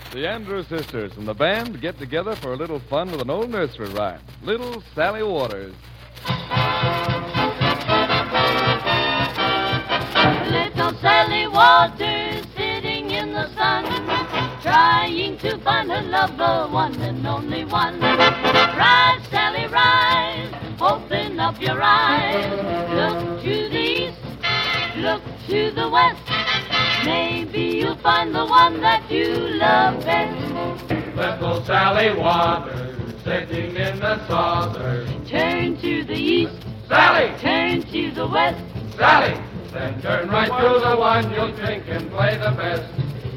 The Andrews Sisters and the band get together for a little fun with an old nursery rhyme. Little Sally Waters. Little Sally Waters sitting in the sun, trying to find her lover, one and only one. Rise, Sally, rise, open up your eyes. Look to the east, look to the west. Maybe you'll find the one that you love best. Little Sally Waters, sitting in the saucer. Turn to the east, Sally! turn to the west. Sally! Then turn right to the one you'll think can play the best.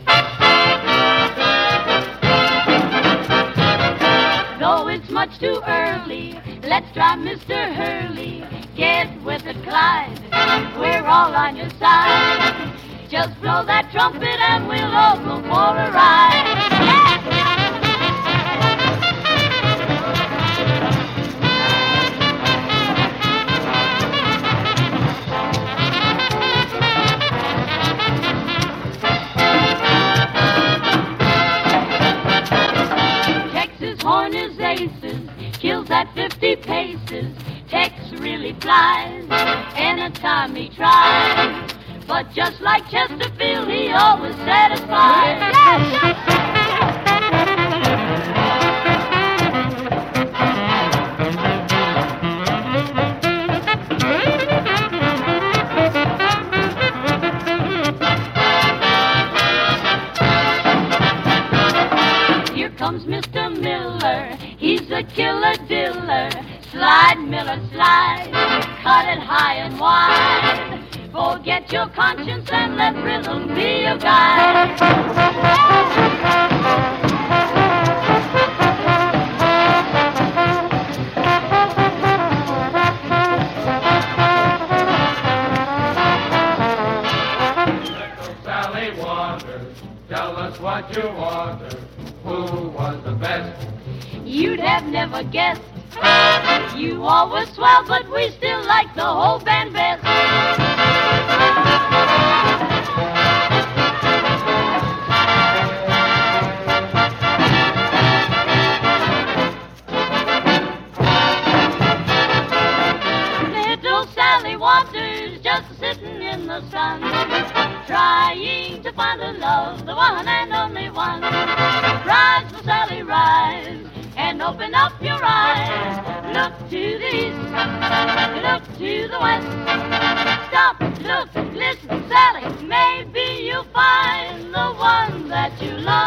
Though it's much too early, let's try Mr. Hurley. Get with it, Clyde, we're all on your side. Just blow that trumpet and we'll all go for a ride. Texas horn is aces, kills at 50 paces. Tex really flies anytime he tries. But just like Chesterfield, he always satisfies. Here comes Mr. Miller, he's a killer diller. Slide, Miller, slide, cut it high and wide. Forget your conscience and let rhythm be your guide. Little Sally Waters, tell us what you ordered. Who was the best? You'd have never guessed. You always swell, but we still like the whole band best. Little Sally Waters just sitting in the sun, trying to find a love, the one and only one. Rise, little Sally, rise, and open up your eyes. Look to the east, look to the west. Stop, look, listen, Sally, maybe you'll find the one that you love.